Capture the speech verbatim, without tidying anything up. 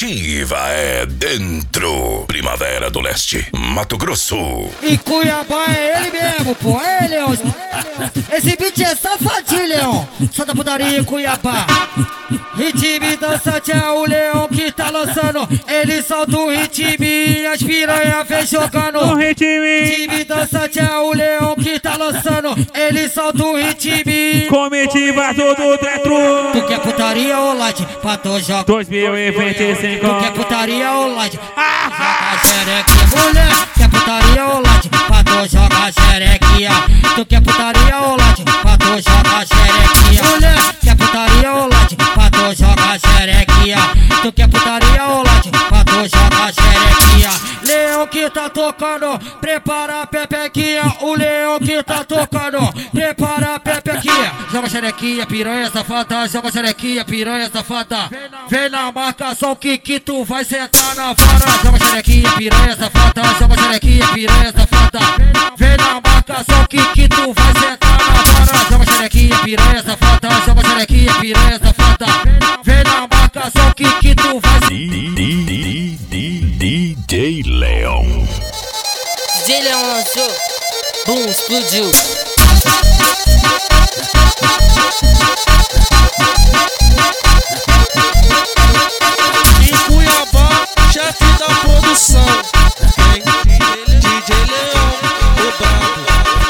Ativa é dentro. Primavera do Leste, Mato Grosso. E Cuiabá é ele mesmo, pô. É ele, Leão. Esse beat é safadinho, Leão. Só da putaria em Cuiabá. Ritmo dançante é o Leão que tá lançando. Ele solta o ritmo e as piranhas vem jogando. O ritmo. Ritmo dançante é o Leão que tá lançando. Ele solta o ritmo e... Comitiva tudo dentro. Tu quer putaria ou light? Pra tu jogar dois mil e vinte e cinco. Tu quer putaria ou light? Ah, joga xerequinha, mulher. Quer putaria ou light? Pra tu jogar xerequinha. Tu quer putaria ou light? Pra tu jogar xerequinha. Mulher, quer putaria ou light? Pra tu jogar xerequinha. Tu quer putaria ou light? Pra tu jogar xerequinha. Leão que tá tocando, prepara a pepequinha. O leão que tá tocando, prepara a pepequinha. Joga xerequinha, piranha safada. Joga xerequinha, piranha safada. Vem na marcação que que tu vai sentar na vara. Joga xerequinha, piranha safada. Joga xerequinha, piranha safada. Vem na marcação que que tu vai sentar na vara. Joga xerequinha, piranha safada. Joga xerequinha, piranha safada. Vem na marcação que que tu vai... D J Leão. D J Leão lançou, boom, explodiu.